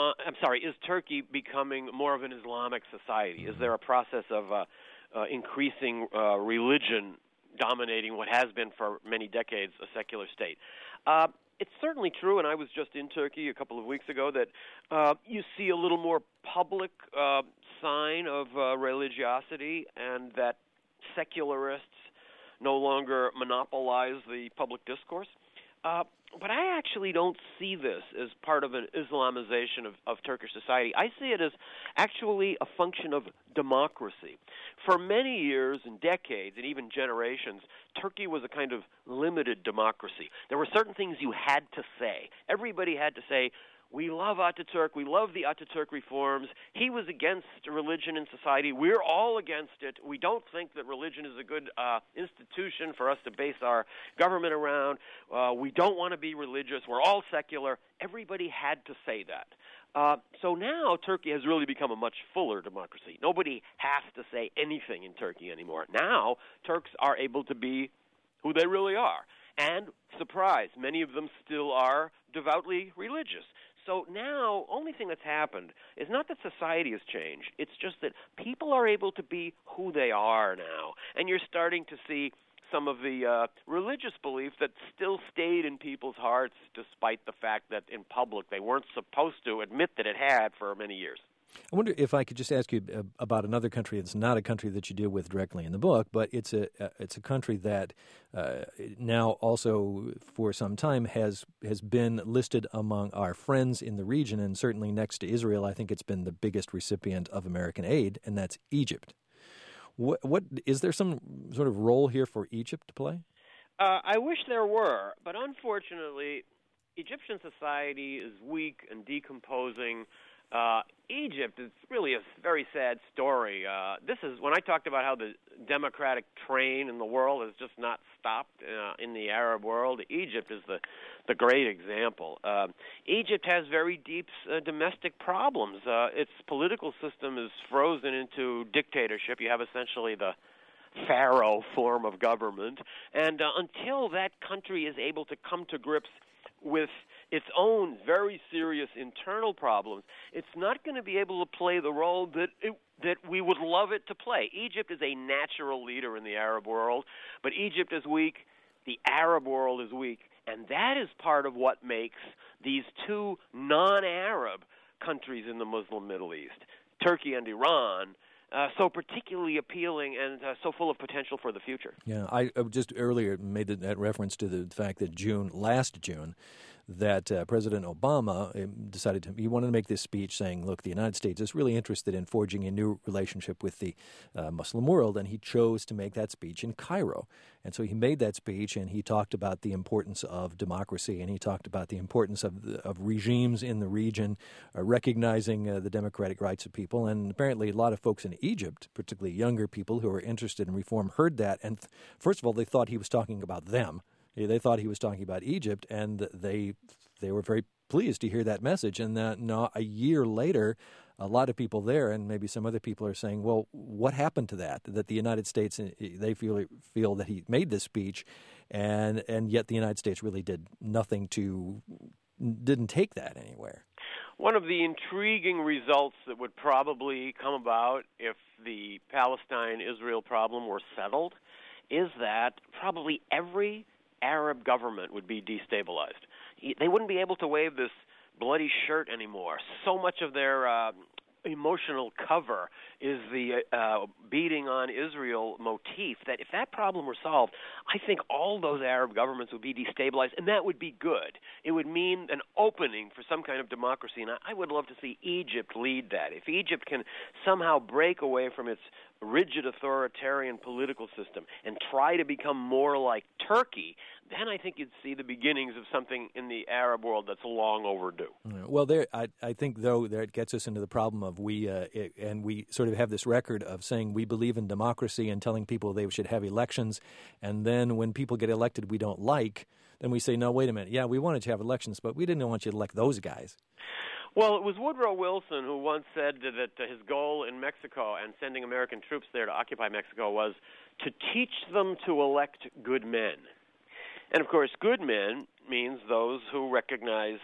F: Turkey becoming more of an Islamic society? Is there a process of increasing religion dominating what has been for many decades a secular state? It's certainly true, and I was just in Turkey a couple of weeks ago, that you see a little more public sign of religiosity, and that secularists no longer monopolize the public discourse. But I actually don't see this as part of an Islamization of Turkish society. I see it as actually a function of democracy. For many years and decades and even generations, Turkey was a kind of limited democracy. There were certain things you had to say. Everybody had to say, we love Ataturk. We love the Ataturk reforms. He was against religion in society. We're all against it. We don't think that religion is a good institution for us to base our government around. We don't want to be religious. We're all secular. Everybody had to say that. So now Turkey has really become a much fuller democracy. Nobody has to say anything in Turkey anymore. Now Turks are able to be who they really are. And, surprise, many of them still are devoutly religious. So now, only thing that's happened is not that society has changed. It's just that people are able to be who they are now. And you're starting to see some of the religious belief that still stayed in people's hearts despite the fact that in public they weren't supposed to admit that it had for many years.
E: I wonder if I could just ask you about another country. It's not a country that you deal with directly in the book, but it's a country that now also for some time has been listed among our friends in the region, and certainly next to Israel, I think it's been the biggest recipient of American aid, and that's Egypt. What is there some sort of role here for Egypt to play?
F: I wish there were, but unfortunately, Egyptian society is weak and decomposing. Egypt is really a very sad story. This is when I talked about how the democratic train in the world has just not stopped in the Arab world. Egypt is the great example. Egypt has very deep domestic problems. Its political system is frozen into dictatorship. You have essentially the pharaoh form of government, and until that country is able to come to grips with its own very serious internal problems, it's not going to be able to play the role that we would love it to play. Egypt is a natural leader in the Arab world, but Egypt is weak, the Arab world is weak, and that is part of what makes these two non-Arab countries in the Muslim Middle East, Turkey and Iran, so particularly appealing and so full of potential for the future.
E: Yeah, I just earlier made that reference to the fact that last June, that President Obama he wanted to make this speech saying, look, the United States is really interested in forging a new relationship with the Muslim world, and he chose to make that speech in Cairo. And so he made that speech, and he talked about the importance of democracy, and he talked about the importance of regimes in the region, recognizing the democratic rights of people. And apparently a lot of folks in Egypt, particularly younger people who are interested in reform, heard that. And first of all, they thought he was talking about them. They thought he was talking about Egypt, and they were very pleased to hear that message. And now a year later, a lot of people there, and maybe some other people, are saying, well, what happened to that? That the United States, they feel that he made this speech, and yet the United States really didn't take that anywhere.
F: One of the intriguing results that would probably come about if the Palestine-Israel problem were settled is that probably every Arab government would be destabilized. They wouldn't be able to wave this bloody shirt anymore. So much of their emotional cover is the beating on Israel motif that if that problem were solved, I think all those Arab governments would be destabilized, and that would be good. It would mean an opening for some kind of democracy, and I would love to see Egypt lead that. If Egypt can somehow break away from its rigid authoritarian political system and try to become more like Turkey, then I think you'd see the beginnings of something in the Arab world that's long overdue.
E: Well, I think, though, it gets us into the problem of we sort of have this record of saying we believe in democracy and telling people they should have elections, and then when people get elected we don't like, then we say, no, wait a minute, yeah, we wanted to have elections, but we didn't want you to elect those guys.
F: Well, it was Woodrow Wilson who once said that his goal in Mexico and sending American troops there to occupy Mexico was to teach them to elect good men. And, of course, good men means those who recognize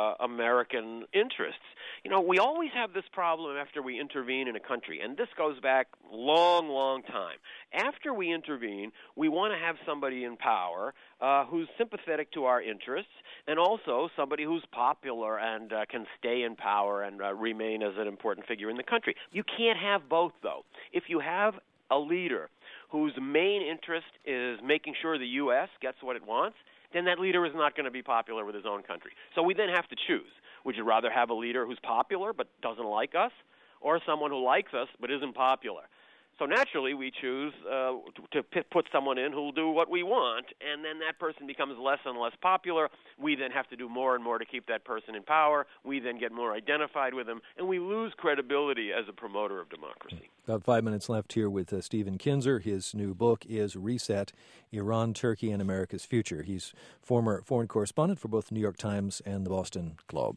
F: American interests. You know, we always have this problem after we intervene in a country, and this goes back long, long time. After we intervene, we want to have somebody in power who's sympathetic to our interests, and also somebody who's popular and can stay in power and remain as an important figure in the country. You can't have both, though. If you have a leader whose main interest is making sure the U.S. gets what it wants, then that leader is not going to be popular with his own country. So we then have to choose. Would you rather have a leader who's popular but doesn't like us, or someone who likes us but isn't popular? So naturally, we choose to put someone in who will do what we want, and then that person becomes less and less popular. We then have to do more and more to keep that person in power. We then get more identified with them, and we lose credibility as a promoter of democracy.
E: About 5 minutes left here with Stephen Kinzer. His new book is Reset, Iran, Turkey, and America's Future. He's former foreign correspondent for both the New York Times and the Boston Globe.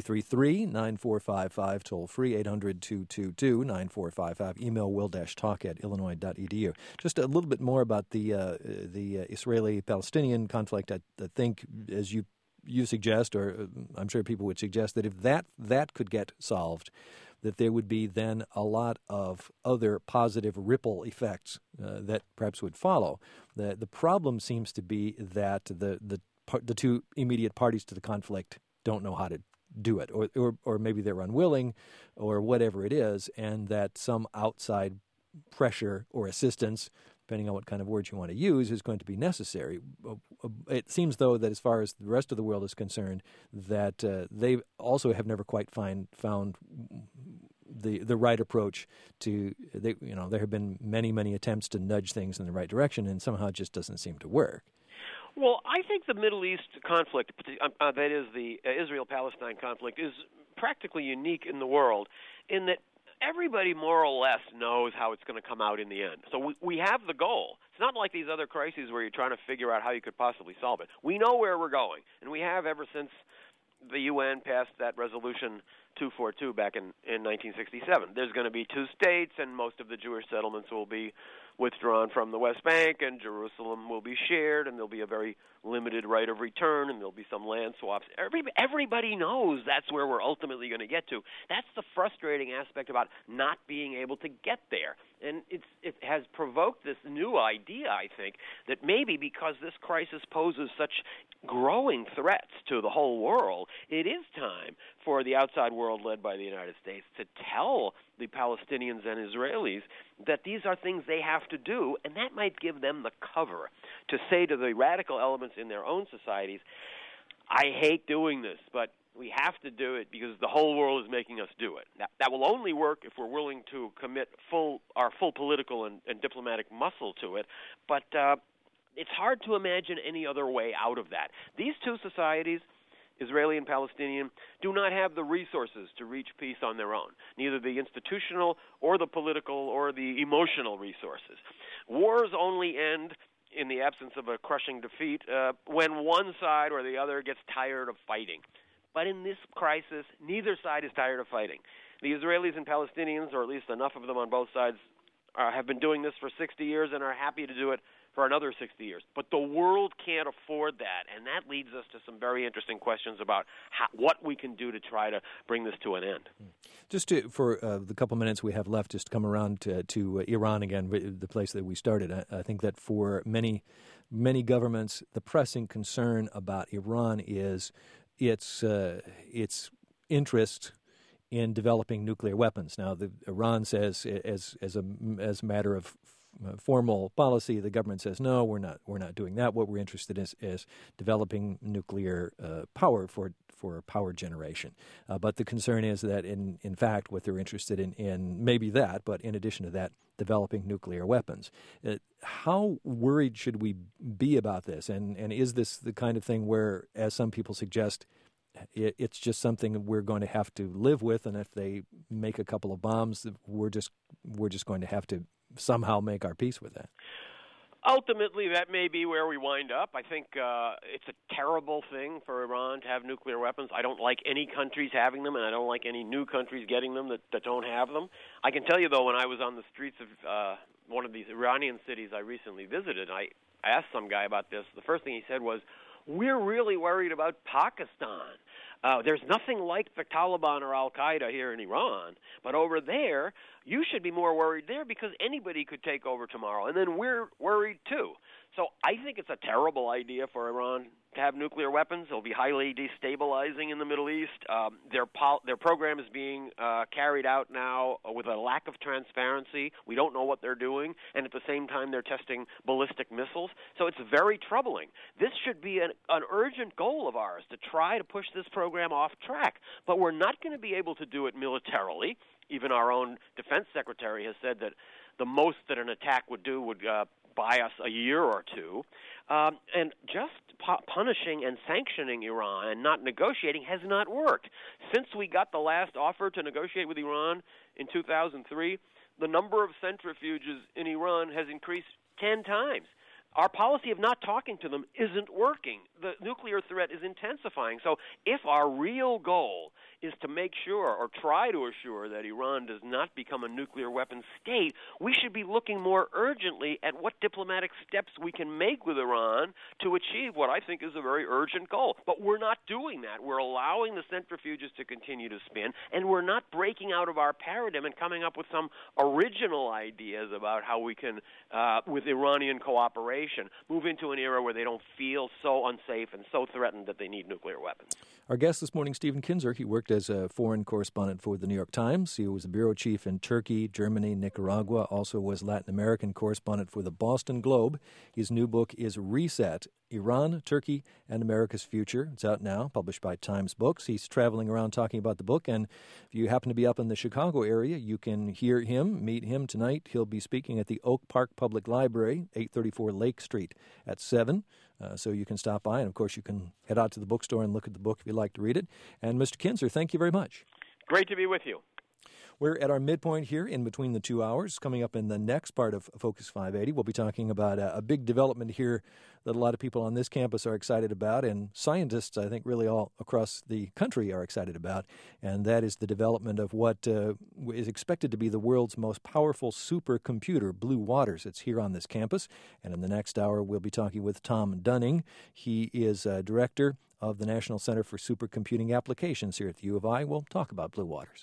E: 333-9455, toll free, 800-222-9455. Email will-talk@illinois.edu. Just a little bit more about the Israeli-Palestinian conflict. I think, as you suggest, or I'm sure people would suggest, that if that could get solved, that there would be then a lot of other positive ripple effects that perhaps would follow. The problem seems to be that the two immediate parties to the conflict don't know how to do it, or maybe they're unwilling, or whatever it is, and that some outside pressure or assistance, depending on what kind of words you want to use, is going to be necessary. It seems, though, that as far as the rest of the world is concerned, that they also have never quite found the right approach to. There have been many attempts to nudge things in the right direction, and somehow it just doesn't seem to work.
F: Well, I think the Middle East conflict, that is the Israel-Palestine conflict, is practically unique in the world in that everybody more or less knows how it's going to come out in the end. So we have the goal. It's not like these other crises where you're trying to figure out how you could possibly solve it. We know where we're going, and we have ever since the UN passed that resolution 242 back in 1967. There's going to be two states, and most of the Jewish settlements will be withdrawn from the West Bank, and Jerusalem will be shared, and there'll be a very limited right of return, and there'll be some land swaps. Everybody knows that's where we're ultimately going to get to. That's the frustrating aspect about not being able to get there. And it has provoked this new idea, I think, that maybe because this crisis poses such growing threats to the whole world, it is time for the outside world led by the United States to tell the Palestinians and Israelis that these are things they have to do, and that might give them the cover to say to the radical elements in their own societies, I hate doing this, but we have to do it because the whole world is making us do it. That will only work if we're willing to commit our full political and diplomatic muscle to it, but it's hard to imagine any other way out of that. These two societies, Israeli and Palestinian, do not have the resources to reach peace on their own, neither the institutional or the political or the emotional resources. Wars only end in the absence of a crushing defeat when one side or the other gets tired of fighting. But in this crisis, neither side is tired of fighting. The Israelis and Palestinians, or at least enough of them on both sides, have been doing this for 60 years and are happy to do it for another 60 years. But the world can't afford that, and that leads us to some very interesting questions about what we can do to try to bring this to an end.
E: Just for the couple minutes we have left, just to come around to Iran again, the place that we started. I think that for many governments, the pressing concern about Iran is its interest in developing nuclear weapons. Now, Iran says, as a matter of formal policy, the government says no, we're not doing that. What we're interested in is developing nuclear power for power generation. But the concern is that in fact what they're interested in maybe that, but in addition to that, developing nuclear weapons. How worried should we be about this? And is this the kind of thing where, as some people suggest, it's just something we're going to have to live with, and if they make a couple of bombs, we're just going to have to somehow make our peace with that?
F: Ultimately, that may be where we wind up. I think it's a terrible thing for Iran to have nuclear weapons. I don't like any countries having them, and I don't like any new countries getting them that don't have them. I can tell you, though, when I was on the streets of one of these Iranian cities I recently visited, I asked some guy about this. The first thing he said was, "We're really worried about Pakistan. There's nothing like the Taliban or Al-Qaeda here in Iran, but over there, you should be more worried there because anybody could take over tomorrow, and then we're worried too." So I think it's a terrible idea for Iran to have nuclear weapons. It'll be highly destabilizing in the Middle East. Their program is being carried out now with a lack of transparency. We don't know what they're doing, and at the same time they're testing ballistic missiles. So it's very troubling. This should be an urgent goal of ours to try to push this program off track, but we're not going to be able to do it militarily. Even our own defense secretary has said that the most that an attack would do would buy us a year or two. And just punishing and sanctioning Iran and not negotiating has not worked. Since we got the last offer to negotiate with Iran in 2003, the number of centrifuges in Iran has increased 10 times. Our policy of not talking to them isn't working. The nuclear threat is intensifying. So if our real goal is to make sure or try to assure that Iran does not become a nuclear weapons state, we should be looking more urgently at what diplomatic steps we can make with Iran to achieve what I think is a very urgent goal. But we're not doing that. We're allowing the centrifuges to continue to spin, and we're not breaking out of our paradigm and coming up with some original ideas about how we can, with Iranian cooperation, move into an era where they don't feel so unsafe and so threatened that they need nuclear weapons.
E: Our guest this morning, Stephen Kinzer. He worked as a foreign correspondent for the New York Times. He was the bureau chief in Turkey, Germany, Nicaragua, also was Latin American correspondent for the Boston Globe. His new book is Reset, Iran, Turkey, and America's Future. It's out now, published by Times Books. He's traveling around talking about the book, and if you happen to be up in the Chicago area, you can hear him, meet him tonight. He'll be speaking at the Oak Park Public Library, 834 Lake Street at 7. So you can stop by, and of course you can head out to the bookstore and look at the book if you'd like to read it. And Mr. Kinzer, thank you very much.
F: Great to be with you.
E: We're at our midpoint here in between the 2 hours. Coming up in the next part of Focus 580, we'll be talking about a big development here that a lot of people on this campus are excited about, and scientists, I think, really all across the country are excited about, and that is the development of what is expected to be the world's most powerful supercomputer, Blue Waters. It's here on this campus, and in the next hour, we'll be talking with Tom Dunning. He is director of the National Center for Supercomputing Applications here at the U of I. We'll talk about Blue Waters.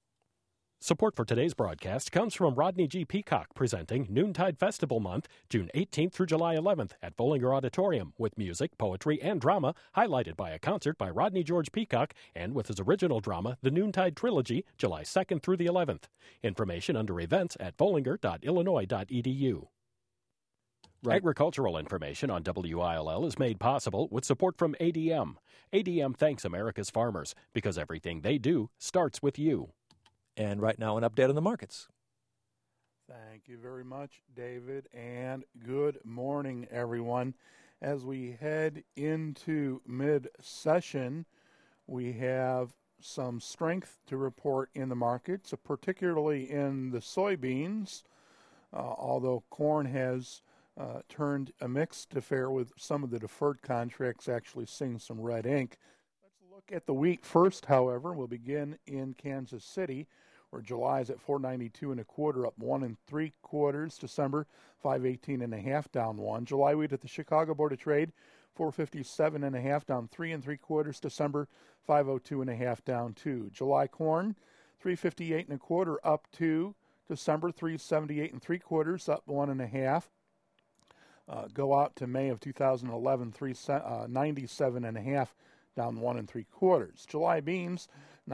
D: Support for today's broadcast comes from Rodney G. Peacock, presenting Noontide Festival Month, June 18th through July 11th at Bollinger Auditorium, with music, poetry, and drama, highlighted by a concert by Rodney George Peacock, and with his original drama, The Noontide Trilogy, July 2nd through the 11th. Information under events at bollinger.illinois.edu.
E: Right.
D: Agricultural information on WILL is made possible with support from ADM. ADM thanks America's farmers because everything they do starts with you.
E: And right now, an update on the markets.
K: Thank you very much, David, and good morning, everyone. As we head into mid-session, we have some strength to report in the markets, particularly in the soybeans, although corn has turned a mixed affair with some of the deferred contracts actually seeing some red ink. Let's look at the wheat first, however. We'll begin in Kansas City, where July is at 492 1/4, up 1 3/4. December 518 1/2, down 1. July wheat at the Chicago Board of Trade 457 1/2, down 3 3/4. December 502 1/2, down 2. July corn 358 1/4, up 2. December 378 3/4, up 1 1/2. Go out to May of 2011 397 1/2, down 1 3/4. July beans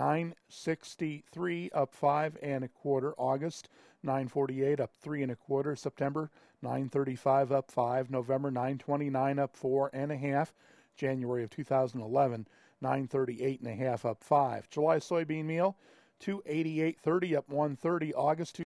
K: 963, up 5 1/4. August 948, up 3 1/4. September 935, up 5. November 929, up 4 1/2. January of 2011 938 1/2, up 5. July soybean meal 288.30, up 130. August